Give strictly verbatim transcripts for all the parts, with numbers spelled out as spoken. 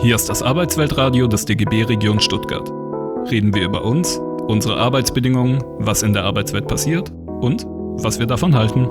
Hier ist das Arbeitsweltradio des D G B Region Stuttgart. Reden wir über uns, unsere Arbeitsbedingungen, was in der Arbeitswelt passiert und was wir davon halten.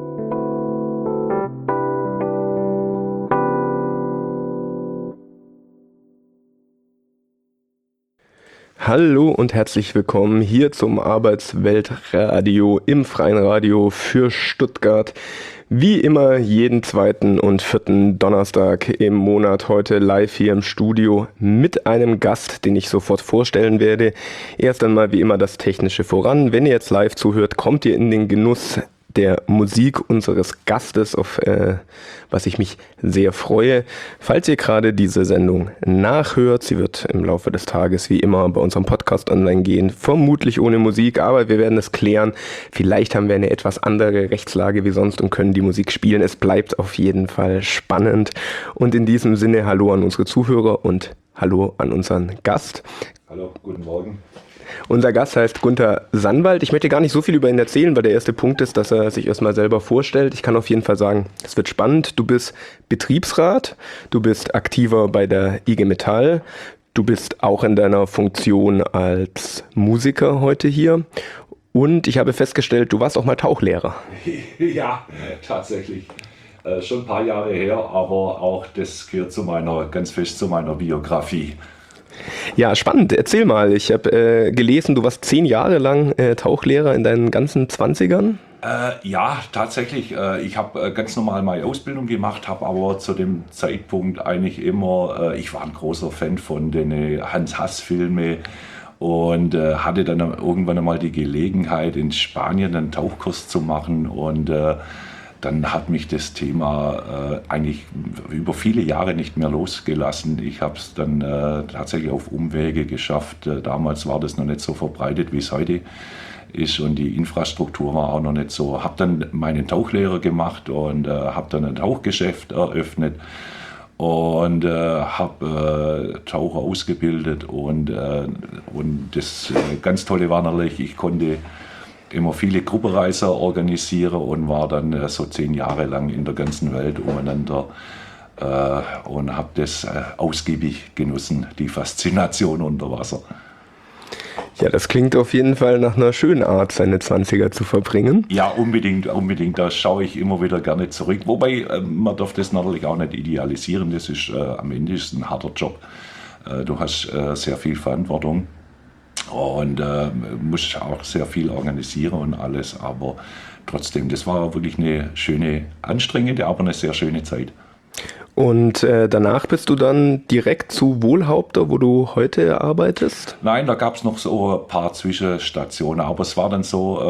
Hallo und herzlich willkommen hier zum Arbeitsweltradio im Freien Radio für Stuttgart. Wie immer jeden zweiten und vierten Donnerstag im Monat, heute live hier im Studio mit einem Gast, den ich sofort vorstellen werde. Erst einmal wie immer das Technische voran. Wenn ihr jetzt live zuhört, kommt ihr in den Genuss der Musik unseres Gastes, auf äh, was ich mich sehr freue. Falls ihr gerade diese Sendung nachhört, sie wird im Laufe des Tages wie immer bei unserem Podcast online gehen, vermutlich ohne Musik, aber wir werden es klären. Vielleicht haben wir eine etwas andere Rechtslage wie sonst und können die Musik spielen. Es bleibt auf jeden Fall spannend. Und in diesem Sinne hallo an unsere Zuhörer und hallo an unseren Gast. Hallo, guten Morgen. Unser Gast heißt Gunther Sannwald. Ich möchte gar nicht so viel über ihn erzählen, weil der erste Punkt ist, dass er sich erstmal selber vorstellt. Ich kann auf jeden Fall sagen, es wird spannend. Du bist Betriebsrat, du bist aktiver bei der I G Metall, du bist auch in deiner Funktion als Musiker heute hier. Und ich habe festgestellt, du warst auch mal Tauchlehrer. Ja, tatsächlich. Äh, schon ein paar Jahre her, aber auch das gehört zu meiner, ganz fest zu meiner Biografie. Ja, spannend. Erzähl mal. Ich habe äh, gelesen, du warst zehn Jahre lang äh, Tauchlehrer in deinen ganzen Zwanzigern. Äh, ja, tatsächlich. Äh, ich habe äh, ganz normal meine Ausbildung gemacht, habe aber zu dem Zeitpunkt eigentlich immer, äh, ich war ein großer Fan von den Hans-Hass-Filmen und äh, hatte dann irgendwann einmal die Gelegenheit, in Spanien einen Tauchkurs zu machen und äh, dann hat mich das Thema äh, eigentlich über viele Jahre nicht mehr losgelassen. Ich habe es dann äh, tatsächlich auf Umwege geschafft. Äh, damals war das noch nicht so verbreitet, wie es heute ist und die Infrastruktur war auch noch nicht so. Habe dann meinen Tauchlehrer gemacht und äh, habe dann ein Tauchgeschäft eröffnet und äh, habe äh, Taucher ausgebildet und, äh, und das äh, ganz Tolle war natürlich, ich konnte immer viele Gruppenreise organisiere und war dann äh, so zehn Jahre lang in der ganzen Welt umeinander äh, und habe das äh, ausgiebig genossen, die Faszination unter Wasser. Ja, das klingt auf jeden Fall nach einer schönen Art, seine Zwanziger zu verbringen. Ja, unbedingt, unbedingt. Da schaue ich immer wieder gerne zurück. Wobei, äh, man darf das natürlich auch nicht idealisieren. Das ist äh, am Ende ist ein harter Job. Äh, du hast äh, sehr viel Verantwortung. Und äh, muss auch sehr viel organisieren und alles, aber trotzdem, das war wirklich eine schöne, anstrengende, aber eine sehr schöne Zeit. Und äh, danach bist du dann direkt zu Wohlhaupter, wo du heute arbeitest? Nein, da gab es noch so ein paar Zwischenstationen, aber es war dann so,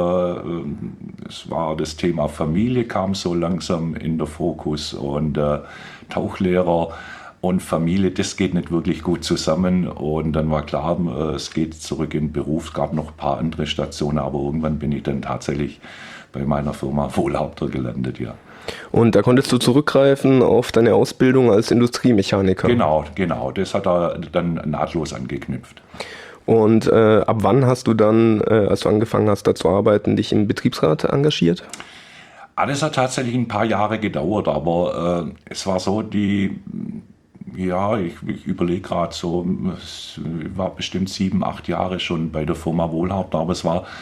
äh, es war das Thema Familie kam so langsam in den Fokus und äh, Tauchlehrer und Familie, das geht nicht wirklich gut zusammen und dann war klar, es geht zurück in den Beruf. Es gab noch ein paar andere Stationen, aber irgendwann bin ich dann tatsächlich bei meiner Firma Wohlhaupter gelandet, ja. Und da konntest du zurückgreifen auf deine Ausbildung als Industriemechaniker? Genau, genau, das hat er dann nahtlos angeknüpft. Und äh, ab wann hast du dann, äh, als du angefangen hast, da zu arbeiten, dich im Betriebsrat engagiert? Alles hat tatsächlich ein paar Jahre gedauert, aber äh, es war so, die... Ja, ich, ich überlege gerade so, es war bestimmt sieben, acht Jahre schon bei der Firma Wohlhaupter, aber es war,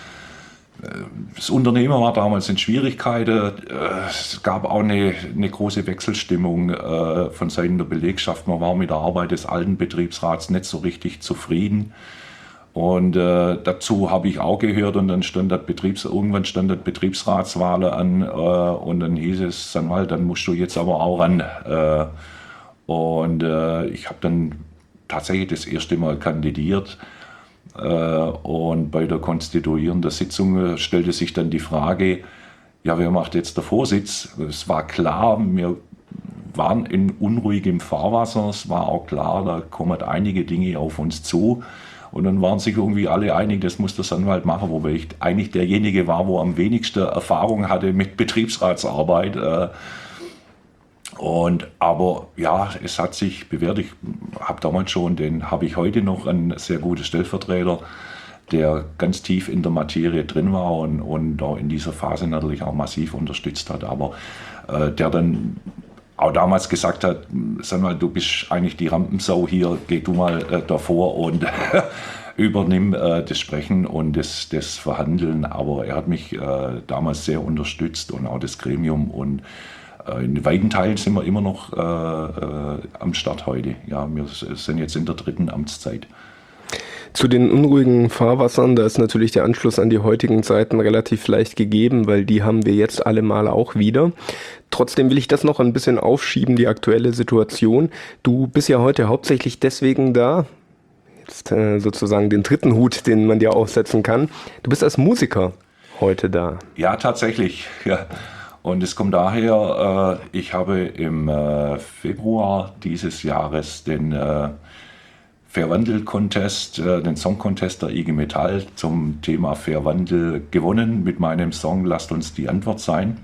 das Unternehmen war damals in Schwierigkeiten, es gab auch eine, eine große Wechselstimmung von Seiten der Belegschaft, man war mit der Arbeit des alten Betriebsrats nicht so richtig zufrieden. Und äh, dazu habe ich auch gehört und dann stand das Betriebs, irgendwann stand das Betriebsratswahl an äh, und dann hieß es, dann, mal, dann musst du jetzt aber auch ran. Äh, Und äh, ich habe dann tatsächlich das erste Mal kandidiert äh, und bei der konstituierenden Sitzung stellte sich dann die Frage, ja, wer macht jetzt der Vorsitz? Es war klar, wir waren in unruhigem Fahrwasser, es war auch klar, da kommen einige Dinge auf uns zu und dann waren sich irgendwie alle einig, das muss der Sannwald machen, wobei ich eigentlich derjenige war, wo am wenigsten Erfahrung hatte mit Betriebsratsarbeit. Äh, Und, aber ja, es hat sich bewährt. Ich habe damals schon, den habe ich heute noch, einen sehr guten Stellvertreter, der ganz tief in der Materie drin war und, und in dieser Phase natürlich auch massiv unterstützt hat. Aber äh, der dann auch damals gesagt hat, sag mal, du bist eigentlich die Rampensau hier, geh du mal äh, davor und übernimm äh, das Sprechen und das, das Verhandeln. Aber er hat mich äh, damals sehr unterstützt und auch das Gremium und äh, in weiten Teilen sind wir immer noch äh, äh, am Start heute. Ja, wir sind jetzt in der dritten Amtszeit. Zu den unruhigen Fahrwassern, da ist natürlich der Anschluss an die heutigen Zeiten relativ leicht gegeben, weil die haben wir jetzt alle Mal auch wieder. Trotzdem will ich das noch ein bisschen aufschieben, die aktuelle Situation. Du bist ja heute hauptsächlich deswegen da, jetzt äh, sozusagen den dritten Hut, den man dir aufsetzen kann. Du bist als Musiker heute da. Ja, tatsächlich. Ja. Und es kommt daher, äh, ich habe im äh, Februar dieses Jahres den äh, Fairwandel-Contest, äh, den Song-Contest der I G Metall zum Thema Fairwandel gewonnen mit meinem Song Lasst uns die Antwort sein.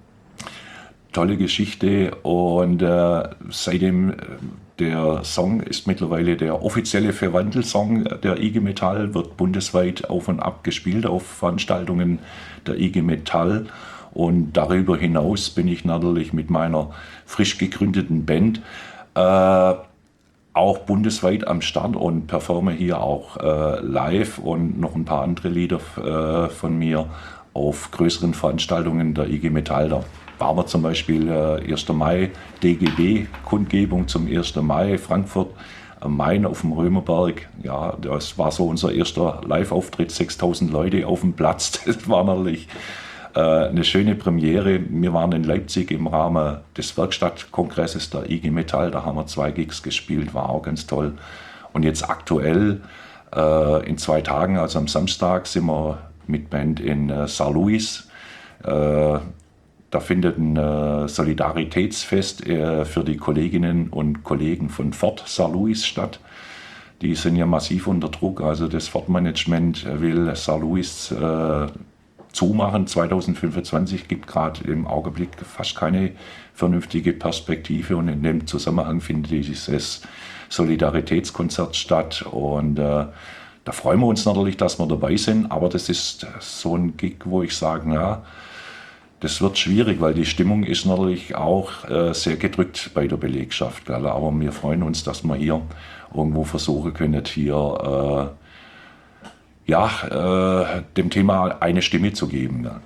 Tolle Geschichte und äh, seitdem äh, der Song ist mittlerweile der offizielle Fairwandel-Song der I G Metall, wird bundesweit auf und ab gespielt auf Veranstaltungen der I G Metall. Und darüber hinaus bin ich natürlich mit meiner frisch gegründeten Band äh, auch bundesweit am Start und performe hier auch äh, live und noch ein paar andere Lieder äh, von mir auf größeren Veranstaltungen der I G Metall. Da waren wir zum Beispiel äh, erster Mai, D G B-Kundgebung zum ersten Mai, Frankfurt am Main auf dem Römerberg. Ja, das war so unser erster Live-Auftritt, sechstausend Leute auf dem Platz. Das war natürlich äh, eine schöne Premiere. Wir waren in Leipzig im Rahmen des Werkstattkongresses der I G Metall. Da haben wir zwei Gigs gespielt, war auch ganz toll. Und jetzt aktuell äh, in zwei Tagen, also am Samstag, sind wir mit Band in äh, Saint Louis. Äh, Da findet ein äh, Solidaritätsfest äh, für die Kolleginnen und Kollegen von Ford Saint Louis statt. Die sind ja massiv unter Druck. Also das Ford-Management will Saint Louis äh, zumachen. zwanzig fünfundzwanzig gibt gerade im Augenblick fast keine vernünftige Perspektive. Und in dem Zusammenhang findet dieses Solidaritätskonzert statt. Und äh, da freuen wir uns natürlich, dass wir dabei sind. Aber das ist so ein Gig, wo ich sage, ja, das wird schwierig, weil die Stimmung ist natürlich auch äh, sehr gedrückt bei der Belegschaft. Gell? Aber wir freuen uns, dass wir hier irgendwo versuchen können, hier äh, ja, äh, dem Thema eine Stimme zu geben. Ja.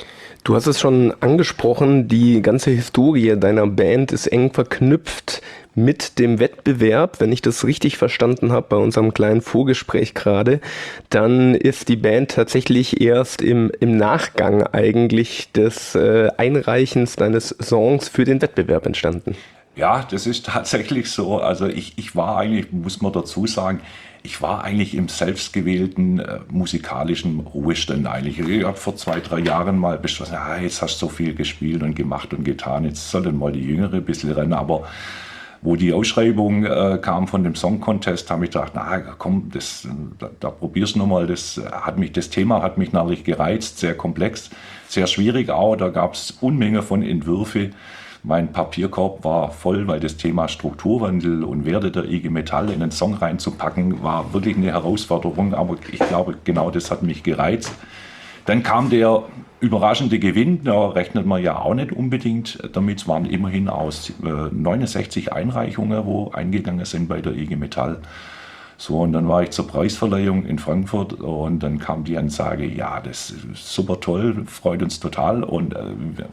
Du hast es schon angesprochen, die ganze Historie deiner Band ist eng verknüpft mit dem Wettbewerb. Wenn ich das richtig verstanden habe bei unserem kleinen Vorgespräch gerade, dann ist die Band tatsächlich erst im, im Nachgang eigentlich des äh, Einreichens deines Songs für den Wettbewerb entstanden. Ja, das ist tatsächlich so. Also ich, ich war eigentlich, muss man dazu sagen, ich war eigentlich im selbstgewählten äh, musikalischen Ruhestand eigentlich. Ich habe vor zwei, drei Jahren mal beschlossen, ah, jetzt hast du so viel gespielt und gemacht und getan, jetzt sollen mal die Jüngere ein bisschen rennen. Aber wo die Ausschreibung äh, kam von dem Song Contest, habe ich gedacht, na komm, das, da, da probier's nochmal. Das hat mich, das Thema hat mich natürlich gereizt, sehr komplex, sehr schwierig auch. Da gab es Unmenge von Entwürfe. Mein Papierkorb war voll, weil das Thema Strukturwandel und Werte der I G Metall in den Song reinzupacken, war wirklich eine Herausforderung. Aber ich glaube, genau das hat mich gereizt. Dann kam der überraschende Gewinn, da rechnet man ja auch nicht unbedingt damit. Es waren immerhin aus äh, neunundsechzig Einreichungen, wo eingegangen sind bei der I G Metall. So, und dann war ich zur Preisverleihung in Frankfurt und dann kam die Ansage, ja, das ist super toll, freut uns total, und äh,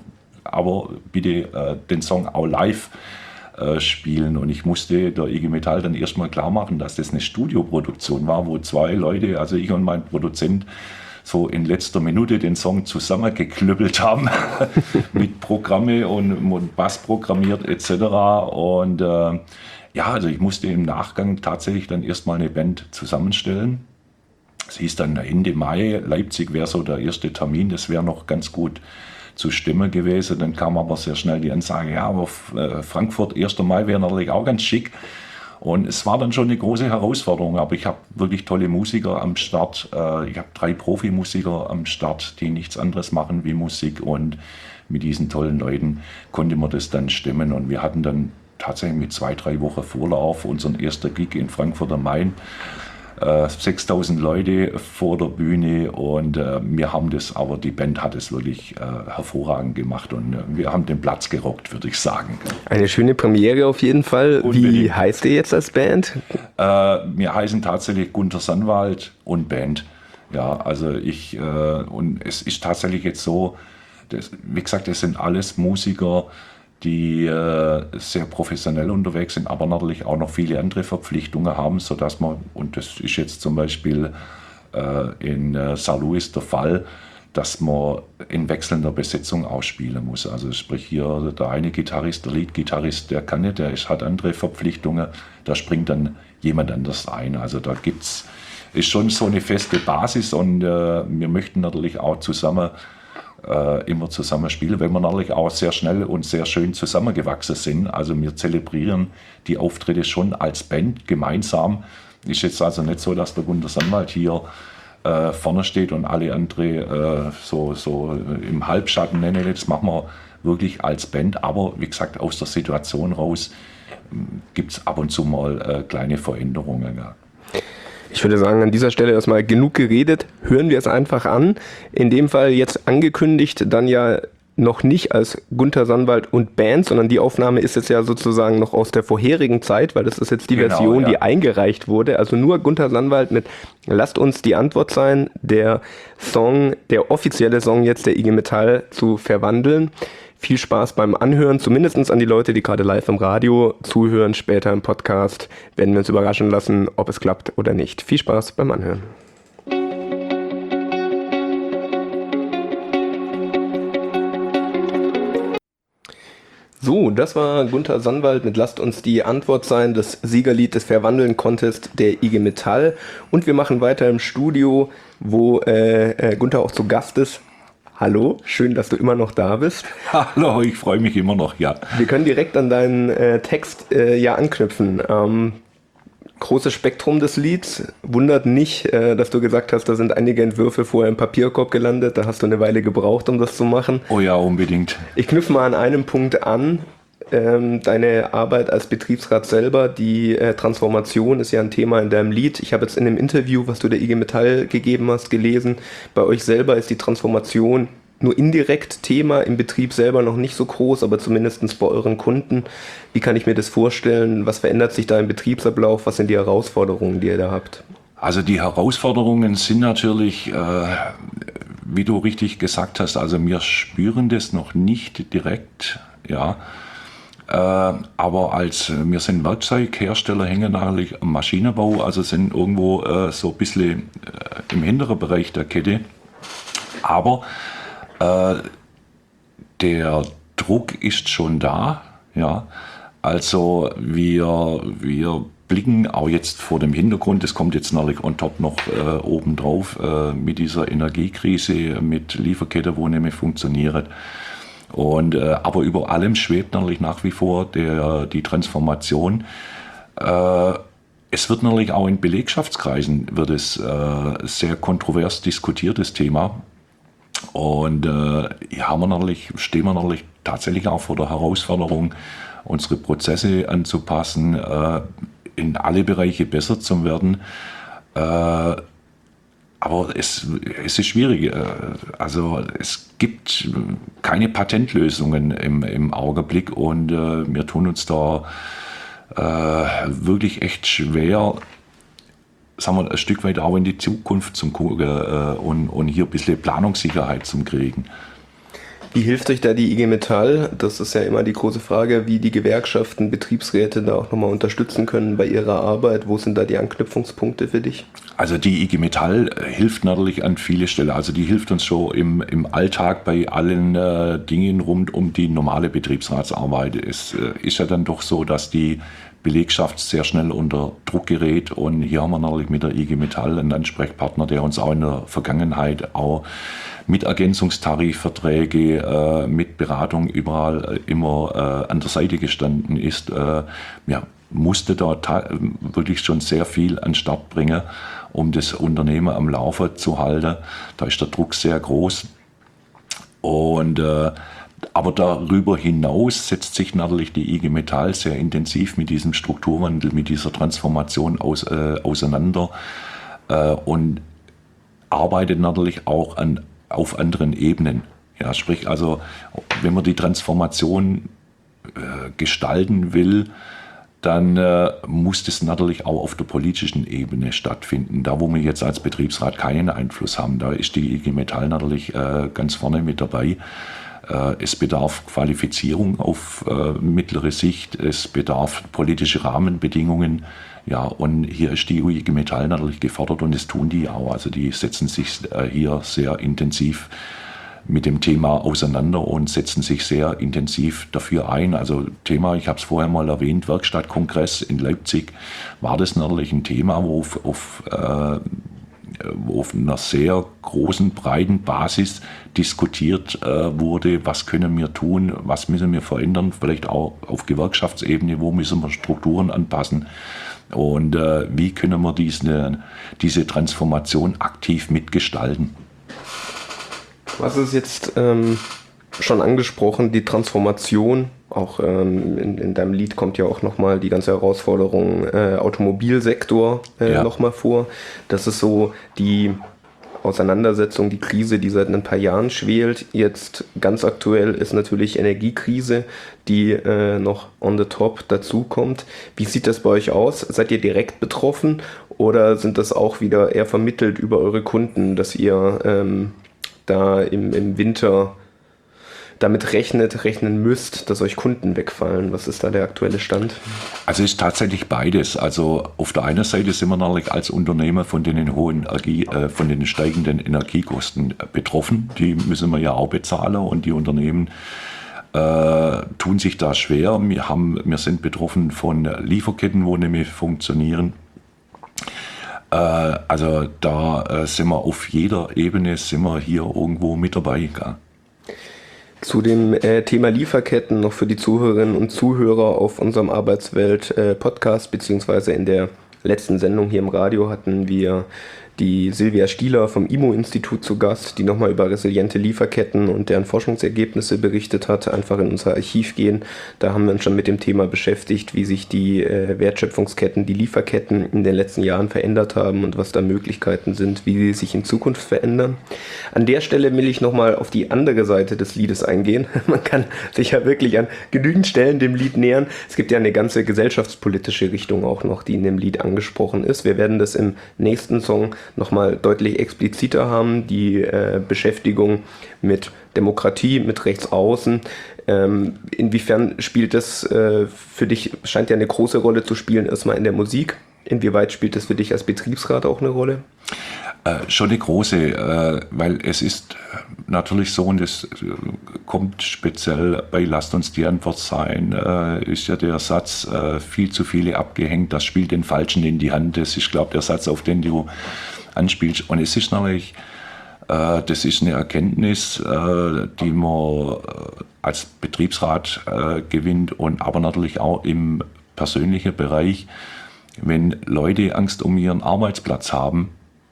aber bitte äh, den Song auch live äh, spielen. Und ich musste der I G Metall dann erstmal klar machen, dass das eine Studioproduktion war, wo zwei Leute, also ich und mein Produzent, so in letzter Minute den Song zusammengeklüppelt haben mit Programme und, und Bass programmiert et cetera. Und äh, ja, also ich musste im Nachgang tatsächlich dann erstmal eine Band zusammenstellen. Es hieß dann Ende Mai, Leipzig wäre so der erste Termin, das wäre noch ganz gut zu stimmen gewesen. Dann kam aber sehr schnell die Ansage, ja, aber äh, Frankfurt, erster Mai wäre natürlich auch ganz schick. Und es war dann schon eine große Herausforderung, aber ich habe wirklich tolle Musiker am Start. Äh, ich habe drei Profimusiker am Start, die nichts anderes machen wie Musik, und mit diesen tollen Leuten konnte man das dann stemmen. Und wir hatten dann tatsächlich mit zwei, drei Wochen Vorlauf unseren ersten Gig in Frankfurt am Main. äh, sechstausend Leute vor der Bühne und äh, wir haben das, aber die Band hat es wirklich äh, hervorragend gemacht und äh, wir haben den Platz gerockt, würde ich sagen. Eine schöne Premiere auf jeden Fall. Unbedingt. Wie heißt ihr jetzt als Band? Äh, wir heißen tatsächlich Gunter Sannwald und Band. Ja, also ich, äh, und es ist tatsächlich jetzt so, das, wie gesagt, es sind alles Musiker, die äh, sehr professionell unterwegs sind, aber natürlich auch noch viele andere Verpflichtungen haben, sodass man, und das ist jetzt zum Beispiel äh, in äh, Saint Louis der Fall, dass man in wechselnder Besetzung ausspielen muss. Also sprich hier der eine Gitarrist, der Lead-Gitarrist, der kann nicht, der ist, hat andere Verpflichtungen, da springt dann jemand anders ein. Also da gibt's, ist schon so eine feste Basis und äh, wir möchten natürlich auch zusammen Äh, immer zusammen spielen, weil wir natürlich auch sehr schnell und sehr schön zusammengewachsen sind. Also wir zelebrieren die Auftritte schon als Band gemeinsam. Ist jetzt also nicht so, dass der Gunter Sannwald hier äh, vorne steht und alle andere äh, so, so im Halbschatten nennen. Das machen wir wirklich als Band. Aber wie gesagt, aus der Situation raus gibt es ab und zu mal äh, kleine Veränderungen. Ja. Ich würde sagen, an dieser Stelle erstmal genug geredet. Hören wir es einfach an. In dem Fall jetzt angekündigt, dann ja noch nicht als Gunter Sannwald und Band, sondern die Aufnahme ist jetzt ja sozusagen noch aus der vorherigen Zeit, weil das ist jetzt die Genau, Version, ja. die eingereicht wurde. Also nur Gunter Sannwald mit Lasst uns die Antwort sein, der Song, der offizielle Song jetzt der I G Metall zu verwandeln. Viel Spaß beim Anhören, zumindest an die Leute, die gerade live im Radio zuhören. Später im Podcast werden wir uns überraschen lassen, ob es klappt oder nicht. Viel Spaß beim Anhören. So, das war Gunter Sannwald mit Lasst uns die Antwort sein, das Siegerlied des Verwandeln-Contest der I G Metall. Und wir machen weiter im Studio, wo äh, äh, Gunter auch zu Gast ist. Hallo, schön, dass du immer noch da bist. Hallo, ich freue mich immer noch, ja. Wir können direkt an deinen äh, Text äh, ja anknüpfen. Ähm, großes Spektrum des Lieds. Wundert nicht, äh, dass du gesagt hast, da sind einige Entwürfe vorher im Papierkorb gelandet. Da hast du eine Weile gebraucht, um das zu machen. Oh ja, unbedingt. Ich knüpfe mal an einem Punkt an. Ähm, deine Arbeit als Betriebsrat selber, die äh, Transformation ist ja ein Thema in deinem Lied. Ich habe jetzt in dem Interview, was du der I G Metall gegeben hast, gelesen, bei euch selber ist die Transformation nur indirekt Thema, im Betrieb selber noch nicht so groß, aber zumindest bei euren Kunden. Wie kann ich mir das vorstellen? Was verändert sich da im Betriebsablauf? Was sind die Herausforderungen, die ihr da habt? Also die Herausforderungen sind natürlich, äh, wie du richtig gesagt hast, also wir spüren das noch nicht direkt, ja. Äh, aber als wir sind Werkzeughersteller, hängen natürlich am Maschinenbau, also sind irgendwo äh, so ein bisschen äh, im hinteren Bereich der Kette. Aber äh, der Druck ist schon da, ja. Also wir, wir blicken auch jetzt vor dem Hintergrund, das kommt jetzt natürlich on top noch äh, obendrauf äh, mit dieser Energiekrise, mit Lieferkette, wo nicht mehr funktioniert. Und, äh, aber über allem schwebt natürlich nach wie vor der, die Transformation. Äh, es wird natürlich auch in Belegschaftskreisen wird es äh, sehr kontrovers diskutiertes Thema. Und äh, hier haben wir natürlich, stehen wir natürlich tatsächlich auch vor der Herausforderung, unsere Prozesse anzupassen, äh, in alle Bereiche besser zu werden. Äh, Aber es, es ist schwierig. Also es gibt keine Patentlösungen im, im Augenblick und äh, wir tun uns da äh, wirklich echt schwer, sagen wir, ein Stück weit auch in die Zukunft zu gucken äh, und, und hier ein bisschen Planungssicherheit zu kriegen. Wie hilft euch da die I G Metall? Das ist ja immer die große Frage, wie die Gewerkschaften, Betriebsräte da auch nochmal unterstützen können bei ihrer Arbeit. Wo sind da die Anknüpfungspunkte für dich? Also die I G Metall hilft natürlich an viele Stellen. Also die hilft uns schon im, im Alltag bei allen äh, Dingen rund um die normale Betriebsratsarbeit. Es äh, ist ja dann doch so, dass die Belegschaft sehr schnell unter Druck gerät und hier haben wir natürlich mit der I G Metall einen Ansprechpartner, der uns auch in der Vergangenheit auch mit Ergänzungstarifverträge, äh, mit Beratung überall äh, immer äh, an der Seite gestanden ist. Äh, ja, musste da ta- wirklich schon sehr viel an den Start bringen, um das Unternehmen am Laufen zu halten. Da ist der Druck sehr groß. Und äh, aber darüber hinaus setzt sich natürlich die I G Metall sehr intensiv mit diesem Strukturwandel, mit dieser Transformation aus, äh, auseinander äh, und arbeitet natürlich auch an, auf anderen Ebenen. Ja, sprich also, wenn man die Transformation äh, gestalten will, dann äh, muss das natürlich auch auf der politischen Ebene stattfinden. Da, wo wir jetzt als Betriebsrat keinen Einfluss haben, da ist die I G Metall natürlich äh, ganz vorne mit dabei. Äh, es bedarf Qualifizierung auf äh, mittlere Sicht, es bedarf politische Rahmenbedingungen. Ja, und hier ist die I G Metall natürlich gefordert und das tun die auch. Also die setzen sich äh, hier sehr intensiv mit dem Thema auseinander und setzen sich sehr intensiv dafür ein. Also Thema, ich habe es vorher mal erwähnt, Werkstattkongress in Leipzig, war das natürlich ein Thema, wo auf, auf, äh, wo auf einer sehr großen, breiten Basis diskutiert äh, wurde, was können wir tun, was müssen wir verändern, vielleicht auch auf Gewerkschaftsebene, wo müssen wir Strukturen anpassen und äh, wie können wir diese, diese Transformation aktiv mitgestalten. Du hast es jetzt ähm, schon angesprochen, die Transformation, auch ähm, in, in deinem Lied kommt ja auch nochmal die ganze Herausforderung äh, Automobilsektor äh, ja. nochmal vor. Das ist so die Auseinandersetzung, die Krise, die seit ein paar Jahren schwelt. Jetzt ganz aktuell ist natürlich Energiekrise, die äh, noch on the top dazukommt. Wie sieht das bei euch aus? Seid ihr direkt betroffen oder sind das auch wieder eher vermittelt über eure Kunden, dass ihr ähm, da im, im Winter damit rechnet, rechnen müsst, dass euch Kunden wegfallen? Was ist da der aktuelle Stand? Also es ist tatsächlich beides. Also auf der einen Seite sind wir natürlich als Unternehmer von den hohen Energie, äh, von den steigenden Energiekosten betroffen. Die müssen wir ja auch bezahlen und die Unternehmen äh, tun sich da schwer. Wir, haben, wir sind betroffen von Lieferketten, wo nicht mehr funktionieren. Also da äh, sind wir auf jeder Ebene, sind wir hier irgendwo mit dabei. Gell? Zu dem äh, Thema Lieferketten noch für die Zuhörerinnen und Zuhörer auf unserem Arbeitswelt-Podcast, äh, beziehungsweise in der letzten Sendung hier im Radio hatten wir die Silvia Stieler vom I M O-Institut zu Gast, die nochmal über resiliente Lieferketten und deren Forschungsergebnisse berichtet hat. Einfach in unser Archiv gehen. Da haben wir uns schon mit dem Thema beschäftigt, wie sich die äh, Wertschöpfungsketten, die Lieferketten in den letzten Jahren verändert haben und was da Möglichkeiten sind, wie sie sich in Zukunft verändern. An der Stelle will ich nochmal auf die andere Seite des Liedes eingehen. Man kann sich ja wirklich an genügend Stellen dem Lied nähern. Es gibt ja eine ganze gesellschaftspolitische Richtung auch noch, die in dem Lied angesprochen ist. Wir werden das im nächsten Song nochmal deutlich expliziter haben, die äh, Beschäftigung mit Demokratie, mit Rechtsaußen. Ähm, inwiefern spielt das äh, für dich, scheint ja eine große Rolle zu spielen, erstmal in der Musik. Inwieweit spielt das für dich als Betriebsrat auch eine Rolle? Äh, schon eine große, äh, weil es ist natürlich so, und das kommt speziell bei Lasst uns die Antwort sein, äh, ist ja der Satz, äh, viel zu viele abgehängt, das spielt den Falschen in die Hand. Das ist, glaube ich, der Satz, auf den du anspielst. Und es ist natürlich, äh, das ist eine Erkenntnis, äh, die man als Betriebsrat äh, gewinnt und aber natürlich auch im persönlichen Bereich, wenn Leute Angst um ihren Arbeitsplatz haben,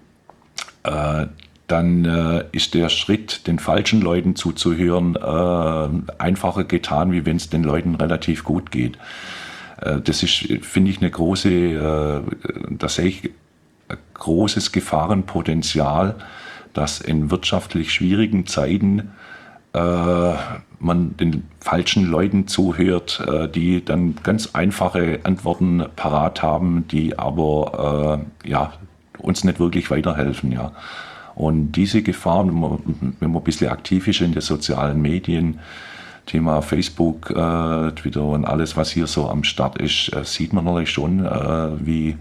äh, dann äh, ist der Schritt, den falschen Leuten zuzuhören, äh, einfacher getan, wie wenn es den Leuten relativ gut geht. Äh, das ist, finde ich, eine große, äh, da sehe ich ein großes Gefahrenpotenzial, dass in wirtschaftlich schwierigen Zeiten äh, man den falschen Leuten zuhört, äh, die dann ganz einfache Antworten parat haben, die aber äh, ja, uns nicht wirklich weiterhelfen. Ja. Und diese Gefahr, wenn man, wenn man ein bisschen aktiv ist in den sozialen Medien, Thema Facebook, äh, Twitter und alles, was hier so am Start ist, äh, sieht man natürlich schon, äh, wie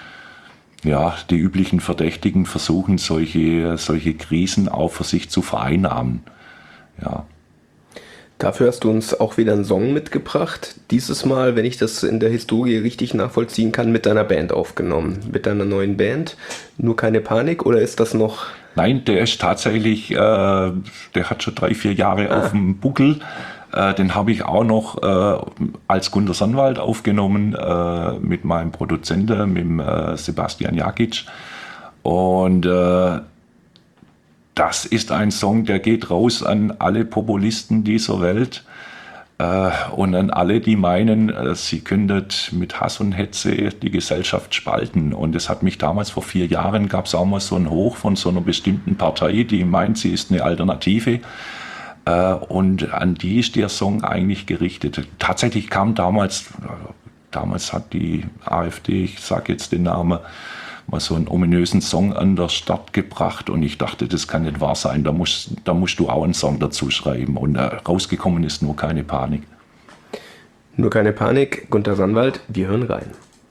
ja, die üblichen Verdächtigen versuchen, solche, solche Krisen auch für sich zu vereinnahmen. Ja. Dafür hast du uns auch wieder einen Song mitgebracht. Dieses Mal, wenn ich das in der Historie richtig nachvollziehen kann, mit deiner Band aufgenommen. Mit deiner neuen Band. Nur keine Panik, oder ist das noch... Nein, der ist tatsächlich, äh, der hat schon drei, vier Jahre ah. auf dem Buckel. Äh, den habe ich auch noch äh, als Gunter Sonnwald aufgenommen, äh, mit meinem Produzenten, mit dem, äh, Sebastian Jakic. Und äh, das ist ein Song, der geht raus an alle Populisten dieser Welt äh, und an alle, die meinen, äh, sie könntet mit Hass und Hetze die Gesellschaft spalten. Und es hat mich damals vor vier Jahren, gab es auch mal so ein Hoch von so einer bestimmten Partei, die meint, sie ist eine Alternative. Äh, und an die ist der Song eigentlich gerichtet. Tatsächlich kam damals, damals hat die AfD, ich sage jetzt den Namen, mal so einen ominösen Song an der Start gebracht und ich dachte, das kann nicht wahr sein, da musst, da musst du auch einen Song dazu schreiben und äh, rausgekommen ist Nur keine Panik. Nur keine Panik, Gunter Sannwald, wir hören rein.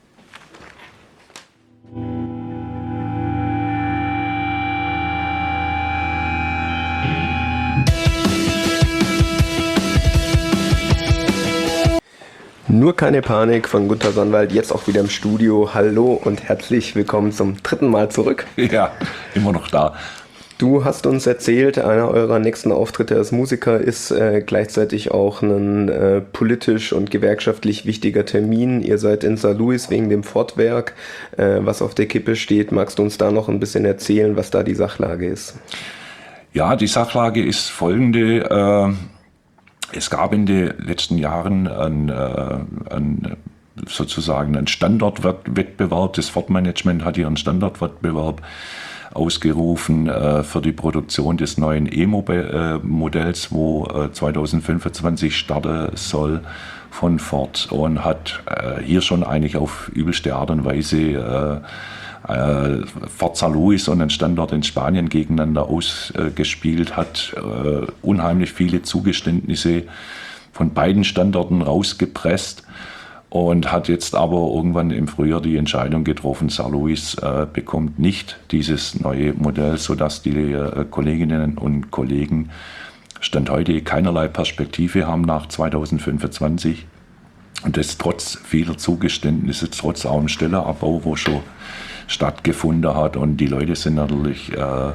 Nur keine Panik von Gunter Sannwald, jetzt auch wieder im Studio. Hallo und herzlich willkommen zum dritten Mal zurück. Ja, immer noch da. Du hast uns erzählt, einer eurer nächsten Auftritte als Musiker ist äh, gleichzeitig auch ein äh, politisch und gewerkschaftlich wichtiger Termin. Ihr seid in Sankt Louis wegen dem Ford-Werk, äh, was auf der Kippe steht. Magst du uns da noch ein bisschen erzählen, was da die Sachlage ist? Ja, die Sachlage ist folgende. Äh, Es gab in den letzten Jahren einen, einen, sozusagen einen Standortwettbewerb. Das Ford-Management hat hier einen Standortwettbewerb ausgerufen äh, für die Produktion des neuen E-Modells, wo äh, zwanzig fünfundzwanzig starten soll von Ford und hat äh, hier schon eigentlich auf übelste Art und Weise äh, äh, Ford Sankt Louis und einen Standort in Spanien gegeneinander ausgespielt, hat äh, unheimlich viele Zugeständnisse von beiden Standorten rausgepresst und hat jetzt aber irgendwann im Frühjahr die Entscheidung getroffen, Sankt Louis äh, bekommt nicht dieses neue Modell, sodass die äh, Kolleginnen und Kollegen Stand heute keinerlei Perspektive haben nach zwanzig fünfundzwanzig. Und das trotz vieler Zugeständnisse, trotz auch dem Stellenabbau, wo schon stattgefunden hat. Und die Leute sind natürlich äh,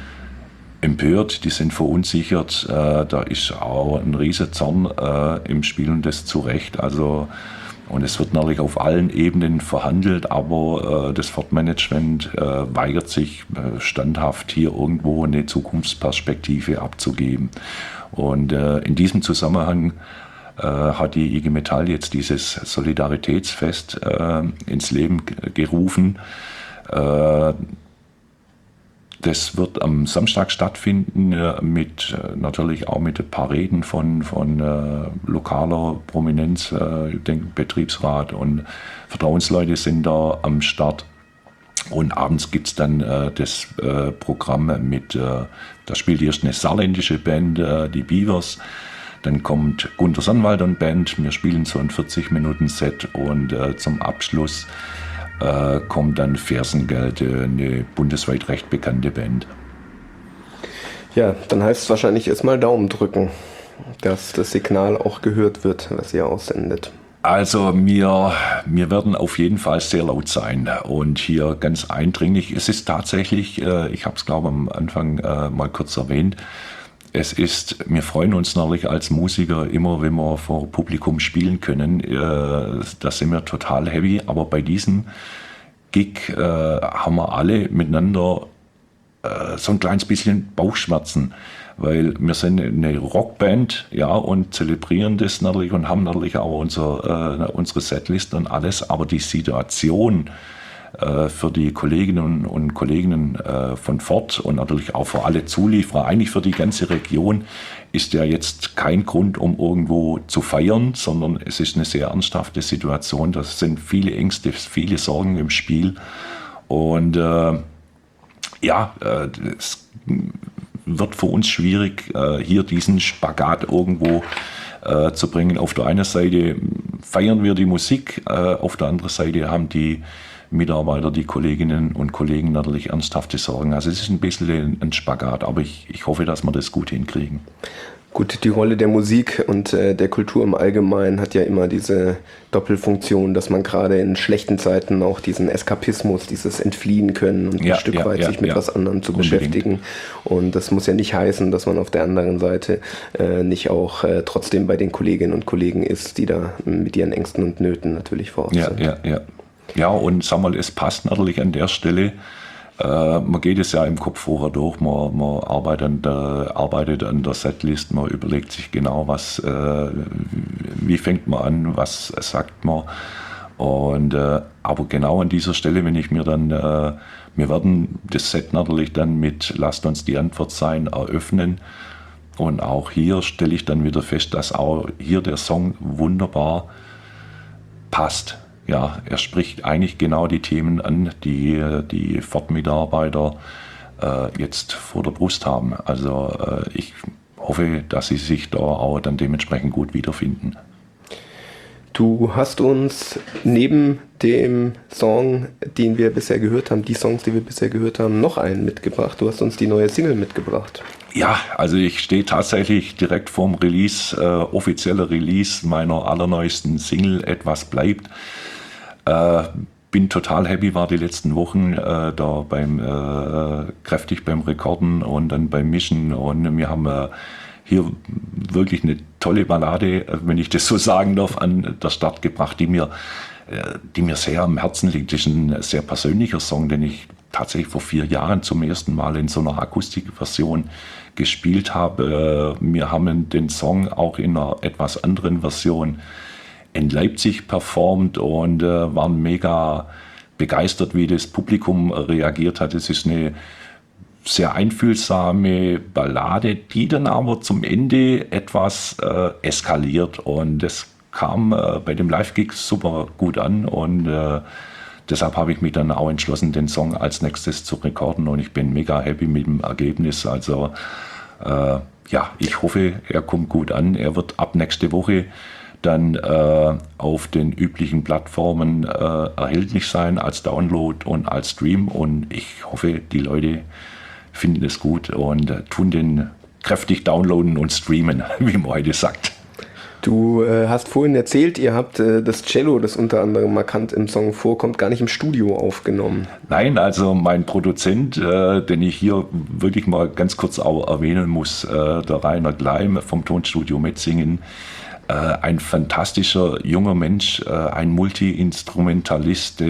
empört, die sind verunsichert. Äh, da ist auch ein riesen Zorn äh, im Spiel und das zu Recht. Also, und es wird natürlich auf allen Ebenen verhandelt, aber äh, das Ford-Management äh, weigert sich äh, standhaft hier irgendwo eine Zukunftsperspektive abzugeben. Und äh, in diesem Zusammenhang äh, hat die I G Metall jetzt dieses Solidaritätsfest äh, ins Leben g- gerufen. Äh, Das wird am Samstag stattfinden, mit natürlich auch mit ein paar Reden von, von äh, lokaler Prominenz. Äh, ich denke, Betriebsrat und Vertrauensleute sind da am Start. Und abends gibt es dann äh, das äh, Programm mit, äh, da spielt erst eine saarländische Band, äh, die Beavers. Dann kommt Gunter Sannwald und Band. Wir spielen so ein vierzig Minuten Set und äh, zum Abschluss Äh, kommt dann Fersengeld, eine bundesweit recht bekannte Band. Ja, dann heißt es wahrscheinlich erstmal Daumen drücken, dass das Signal auch gehört wird, was ihr aussendet. Also wir, wir werden auf jeden Fall sehr laut sein und hier ganz eindringlich. Es ist tatsächlich, äh, ich habe es glaube am Anfang äh, mal kurz erwähnt, es ist, wir freuen uns natürlich als Musiker immer, wenn wir vor Publikum spielen können. Äh, da sind wir total happy. Aber bei diesem Gig äh, haben wir alle miteinander äh, so ein kleines bisschen Bauchschmerzen. Weil wir sind eine Rockband, ja, und zelebrieren das natürlich und haben natürlich auch unser, äh, unsere Setlist und alles. Aber die Situation für die Kolleginnen und Kollegen von Ford und natürlich auch für alle Zulieferer, eigentlich für die ganze Region, ist ja jetzt kein Grund, um irgendwo zu feiern, sondern es ist eine sehr ernsthafte Situation. Da sind viele Ängste, viele Sorgen im Spiel. Und äh, ja, äh, es wird für uns schwierig, äh, hier diesen Spagat irgendwo äh, zu bringen. Auf der einen Seite feiern wir die Musik, äh, auf der anderen Seite haben die Mitarbeiter, die Kolleginnen und Kollegen natürlich ernsthafte Sorgen. Also es ist ein bisschen ein Spagat, aber ich, ich hoffe, dass wir das gut hinkriegen. Gut, die Rolle der Musik und äh, der Kultur im Allgemeinen hat ja immer diese Doppelfunktion, dass man gerade in schlechten Zeiten auch diesen Eskapismus, dieses Entfliehen können und ja, ein Stück ja, weit ja, sich mit ja. was anderem zu Unbedingt. beschäftigen. Und das muss ja nicht heißen, dass man auf der anderen Seite äh, nicht auch äh, trotzdem bei den Kolleginnen und Kollegen ist, die da mit ihren Ängsten und Nöten natürlich vor Ort Ja, sind. ja, ja. Ja, und sag mal, es passt natürlich an der Stelle, Äh, man geht es ja im Kopf vorher durch, man, man arbeitet, an der, arbeitet an der Setlist, man überlegt sich genau, was, äh, wie fängt man an, was sagt man. Und, äh, aber genau an dieser Stelle, wenn ich mir dann, äh, wir werden das Set natürlich dann mit Lasst uns die Antwort sein eröffnen. Und auch hier stelle ich dann wieder fest, dass auch hier der Song wunderbar passt. Ja, er spricht eigentlich genau die Themen an, die die Ford-Mitarbeiter äh, jetzt vor der Brust haben. Also äh, ich hoffe, dass sie sich da auch dann dementsprechend gut wiederfinden. Du hast uns neben dem Song, den wir bisher gehört haben, die Songs, die wir bisher gehört haben, noch einen mitgebracht. Du hast uns die neue Single mitgebracht. Ja, also ich stehe tatsächlich direkt vorm Release, äh, offizieller Release meiner allerneuesten Single Etwas bleibt. Äh, bin total happy, war die letzten Wochen äh, da beim äh, kräftig beim Rekorden und dann beim Mischen und wir haben äh, hier wirklich eine tolle Ballade, wenn ich das so sagen darf, an der Start gebracht, die mir, die mir sehr am Herzen liegt. Das ist ein sehr persönlicher Song, den ich tatsächlich vor vier Jahren zum ersten Mal in so einer Akustikversion gespielt habe. Wir haben den Song auch in einer etwas anderen Version in Leipzig performt und waren mega begeistert, wie das Publikum reagiert hat. Es ist eine sehr einfühlsame Ballade, die dann aber zum Ende etwas äh, eskaliert und das kam äh, bei dem Live-Gig super gut an und äh, deshalb habe ich mich dann auch entschlossen, den Song als nächstes zu rekorden und ich bin mega happy mit dem Ergebnis. Also äh, ja, ich hoffe, er kommt gut an. Er wird ab nächste Woche dann äh, auf den üblichen Plattformen äh, erhältlich sein als Download und als Stream und ich hoffe, die Leute finden es gut und äh, tun den kräftig downloaden und streamen, wie man heute sagt. Du äh, hast vorhin erzählt, ihr habt äh, das Cello, das unter anderem markant im Song vorkommt, gar nicht im Studio aufgenommen. Nein, also mein Produzent, äh, den ich hier wirklich mal ganz kurz auch erwähnen muss, äh, der Rainer Gleim vom Tonstudio Metzingen, äh, ein fantastischer junger Mensch, äh, ein Multi-Instrumentalist,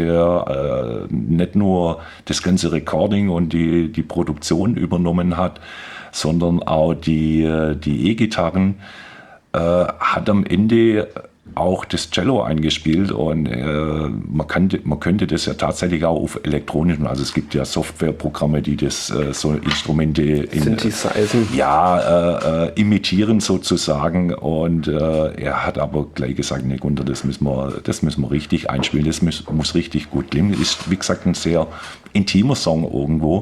der äh, nicht nur das ganze Recording und die, die Produktion übernommen hat, sondern auch die, die E-Gitarren, äh, hat am Ende auch das Cello eingespielt und äh, man, kann, man könnte das ja tatsächlich auch auf elektronischen, also es gibt ja Softwareprogramme, die das äh, so Instrumente in, Synthesizen. Ja, äh, äh, imitieren sozusagen und äh, er hat aber gleich gesagt, ne Gunter, das müssen wir, das müssen wir richtig einspielen, das muss, muss richtig gut klingen. Ist wie gesagt ein sehr intimer Song irgendwo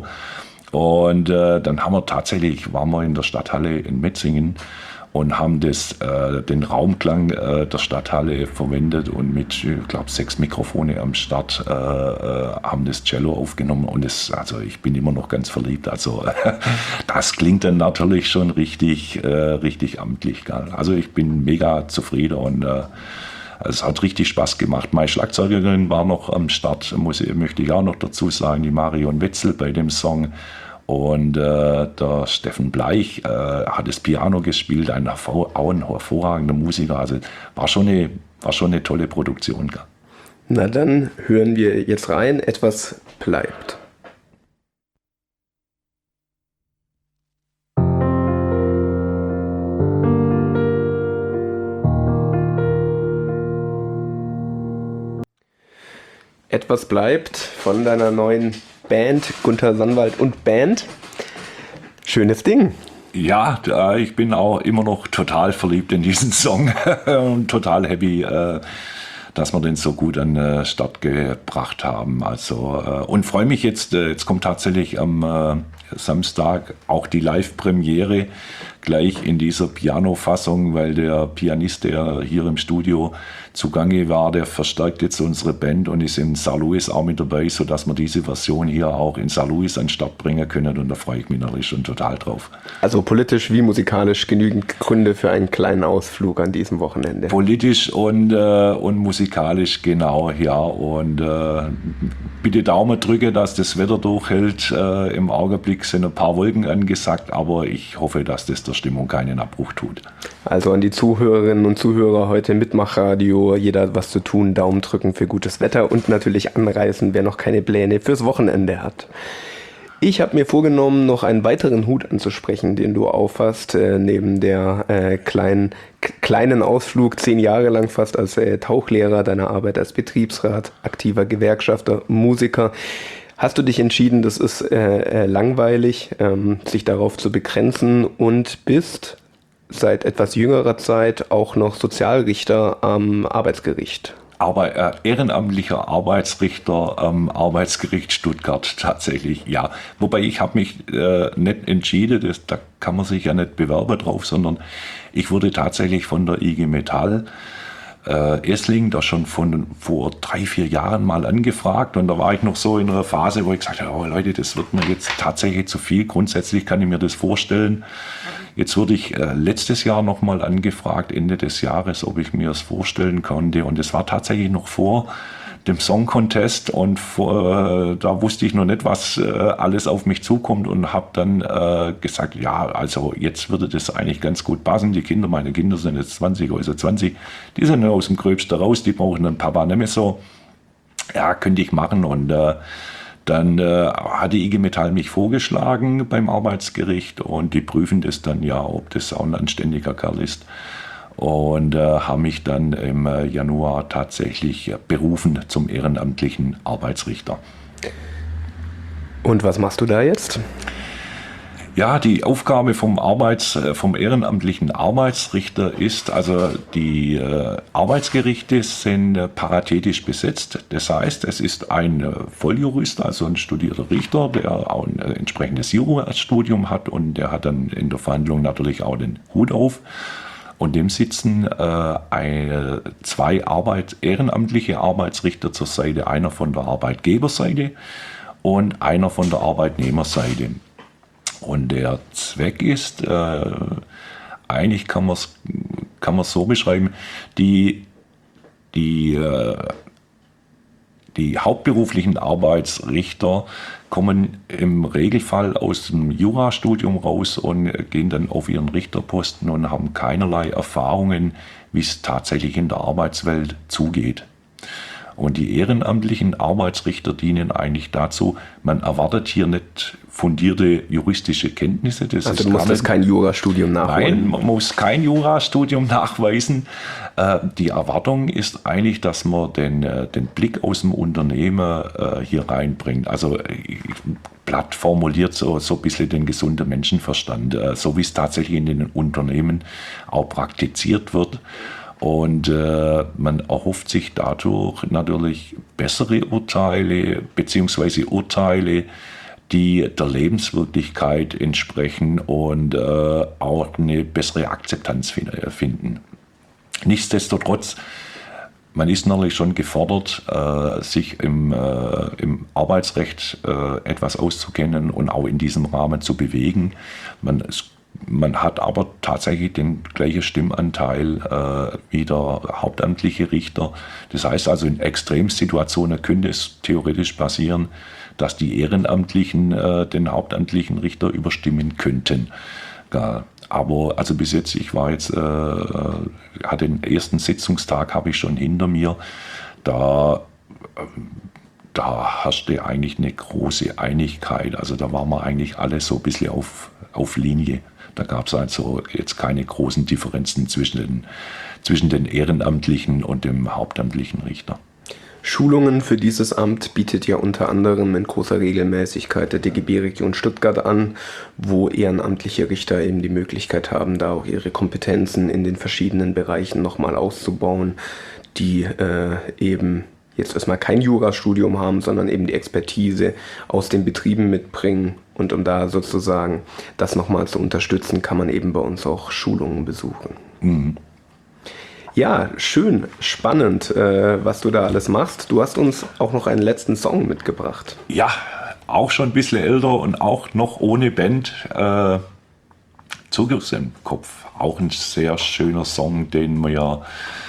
und äh, dann haben wir tatsächlich, waren wir in der Stadthalle in Metzingen und haben das, äh, den Raumklang äh, der Stadthalle verwendet und mit, ich glaube, sechs Mikrofone am Start äh, äh, haben das Cello aufgenommen und das, also ich bin immer noch ganz verliebt. Also das klingt dann natürlich schon richtig, äh, richtig amtlich. Gell? Also ich bin mega zufrieden und äh, es hat richtig Spaß gemacht. Meine Schlagzeugerin war noch am Start, muss, möchte ich auch noch dazu sagen, die Marion Wetzel bei dem Song. Und äh, der Steffen Bleich äh, hat das Piano gespielt, ein, hervor, auch ein hervorragender Musiker. Also war schon eine, war schon eine tolle Produktion. Gell? Na dann hören wir jetzt rein, etwas bleibt. Etwas bleibt von deiner neuen Band, Gunther Sannwald und Band. Schönes Ding. Ja, ich bin auch immer noch total verliebt in diesen Song und total happy, dass wir den so gut an den Start gebracht haben. Also, und freue mich jetzt, jetzt kommt tatsächlich am Samstag auch die Live-Premiere gleich in dieser Piano-Fassung, weil der Pianist, der hier im Studio zugange war, der verstärkt jetzt unsere Band und ist in Saint Louis auch mit dabei, sodass wir diese Version hier auch in Saint Louis an den Start bringen können und da freue ich mich natürlich schon total drauf. Also politisch wie musikalisch genügend Gründe für einen kleinen Ausflug an diesem Wochenende. Politisch und, äh, und musikalisch, genau, ja. Und äh, bitte Daumen drücke, dass das Wetter durchhält. Äh, Im Augenblick sind ein paar Wolken angesagt, aber ich hoffe, dass das der Stimmung keinen Abbruch tut. Also an die Zuhörerinnen und Zuhörer heute im Mitmachradio, jeder hat was zu tun, Daumen drücken für gutes Wetter und natürlich anreißen, wer noch keine Pläne fürs Wochenende hat. Ich habe mir vorgenommen, noch einen weiteren Hut anzusprechen, den du aufhast, äh, neben der äh, kleinen, k- kleinen Ausflug, zehn Jahre lang fast als äh, Tauchlehrer, deiner Arbeit als Betriebsrat, aktiver Gewerkschafter, Musiker. Hast du dich entschieden, das ist äh, äh, langweilig, ähm, sich darauf zu begrenzen und bist seit etwas jüngerer Zeit auch noch Sozialrichter am Arbeitsgericht? Aber äh, ehrenamtlicher Arbeitsrichter am Arbeitsgericht Stuttgart tatsächlich, ja. Wobei ich habe mich äh, nicht entschieden, das, da kann man sich ja nicht bewerben drauf, sondern ich wurde tatsächlich von der I G Metall äh, Esslingen da schon von vor drei, vier Jahren mal angefragt, und da war ich noch so in einer Phase, wo ich gesagt habe, oh Leute, das wird mir jetzt tatsächlich zu viel. Grundsätzlich kann ich mir das vorstellen. Jetzt wurde ich äh, letztes Jahr nochmal angefragt, Ende des Jahres, ob ich mir das vorstellen konnte. Und es war tatsächlich noch vor dem Song Contest, und vor, äh, da wusste ich noch nicht, was äh, alles auf mich zukommt, und habe dann äh, gesagt, ja, also jetzt würde das eigentlich ganz gut passen. Die Kinder, meine Kinder sind jetzt zwanzig, also zwanzig, die sind aus dem Gröbsten raus, die brauchen einen Papa nicht mehr so. Ja, könnte ich machen. Und äh, Dann äh, hat die I G Metall mich vorgeschlagen beim Arbeitsgericht, und die prüfen das dann ja, ob das auch ein anständiger Kerl ist. Und äh, haben mich dann im äh, Januar tatsächlich äh, berufen zum ehrenamtlichen Arbeitsrichter. Und was machst du da jetzt? Ja, die Aufgabe vom Arbeits, vom ehrenamtlichen Arbeitsrichter ist, also die äh, Arbeitsgerichte sind äh, paritätisch besetzt. Das heißt, es ist ein äh, Volljurist, also ein studierter Richter, der auch ein äh, entsprechendes Jurastudium hat, und der hat dann in der Verhandlung natürlich auch den Hut auf. Und dem sitzen äh, eine, zwei Arbeit, ehrenamtliche Arbeitsrichter zur Seite, einer von der Arbeitgeberseite und einer von der Arbeitnehmerseite. Und der Zweck ist, äh, eigentlich kann man es kann man so beschreiben, die, die, äh, die hauptberuflichen Arbeitsrichter kommen im Regelfall aus dem Jurastudium raus und gehen dann auf ihren Richterposten und haben keinerlei Erfahrungen, wie es tatsächlich in der Arbeitswelt zugeht. Und die ehrenamtlichen Arbeitsrichter dienen eigentlich dazu, man erwartet hier nicht fundierte juristische Kenntnisse. Das also ist du musst gar das nicht, kein Jurastudium nachholen? Nein, man muss kein Jurastudium nachweisen. Äh, die Erwartung ist eigentlich, dass man den, äh, den Blick aus dem Unternehmen äh, hier reinbringt. Also äh, platt formuliert so, so ein bisschen den gesunden Menschenverstand, äh, so wie es tatsächlich in den Unternehmen auch praktiziert wird. Und äh, man erhofft sich dadurch natürlich bessere Urteile, beziehungsweise Urteile, die der Lebenswirklichkeit entsprechen und äh, auch eine bessere Akzeptanz finden. Nichtsdestotrotz, man ist natürlich schon gefordert, äh, sich im, äh, im Arbeitsrecht äh, etwas auszukennen und auch in diesem Rahmen zu bewegen. Man ist Man hat aber tatsächlich den gleichen Stimmanteil äh, wie der hauptamtliche Richter. Das heißt also, in Extremsituationen könnte es theoretisch passieren, dass die Ehrenamtlichen äh, den hauptamtlichen Richter überstimmen könnten. Ja, aber also bis jetzt, ich war jetzt, äh, hatte den ersten Sitzungstag habe ich schon hinter mir. Da äh, Da herrschte eigentlich eine große Einigkeit. Also da waren wir eigentlich alle so ein bisschen auf, auf Linie. Da gab es also jetzt keine großen Differenzen zwischen den, zwischen den Ehrenamtlichen und dem hauptamtlichen Richter. Schulungen für dieses Amt bietet ja unter anderem in großer Regelmäßigkeit der D G B-Region Stuttgart an, wo ehrenamtliche Richter eben die Möglichkeit haben, da auch ihre Kompetenzen in den verschiedenen Bereichen nochmal auszubauen, die äh, eben jetzt erstmal kein Jurastudium haben, sondern eben die Expertise aus den Betrieben mitbringen. Und um da sozusagen das nochmal zu unterstützen, kann man eben bei uns auch Schulungen besuchen. Mhm. Ja, schön, spannend, äh, was du da alles machst. Du hast uns auch noch einen letzten Song mitgebracht. Ja, auch schon ein bisschen älter und auch noch ohne Band. Äh, Zugriff im Kopf. Auch ein sehr schöner Song, den wir ja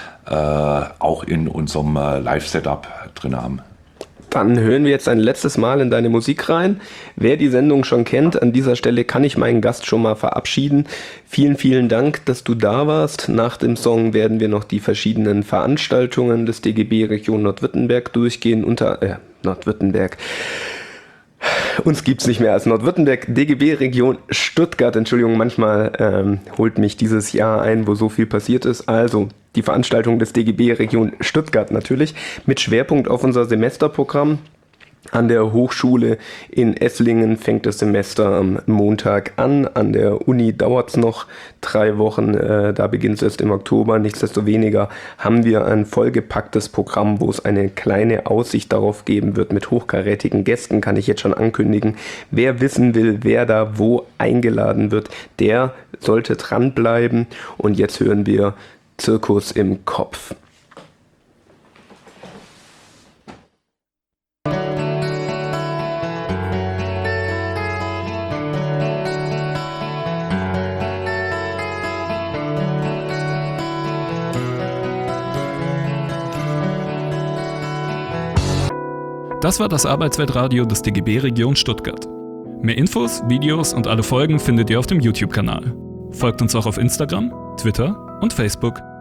äh, auch in unserem äh, Live-Setup drin haben. Dann hören wir jetzt ein letztes Mal in deine Musik rein. Wer die Sendung schon kennt, an dieser Stelle kann ich meinen Gast schon mal verabschieden. Vielen, vielen Dank, dass du da warst. Nach dem Song werden wir noch die verschiedenen Veranstaltungen des D G B Region Nordwürttemberg durchgehen. Unter äh, Nordwürttemberg. uns gibt es nicht mehr als Nordwürttemberg, D G B-Region Stuttgart. Entschuldigung, manchmal ähm, holt mich dieses Jahr ein, wo so viel passiert ist. Also die Veranstaltung des D G B-Region Stuttgart natürlich mit Schwerpunkt auf unser Semesterprogramm. An der Hochschule in Esslingen fängt das Semester am Montag an. An der Uni dauert es noch drei Wochen. Äh, da beginnt es erst im Oktober. Nichtsdestoweniger haben wir ein vollgepacktes Programm, wo es eine kleine Aussicht darauf geben wird mit hochkarätigen Gästen, kann ich jetzt schon ankündigen. Wer wissen will, wer da wo eingeladen wird, der sollte dranbleiben. Und jetzt hören wir Zirkus im Kopf. Das war das Arbeitsweltradio des D G B Region Stuttgart. Mehr Infos, Videos und alle Folgen findet ihr auf dem YouTube-Kanal. Folgt uns auch auf Instagram, Twitter und Facebook.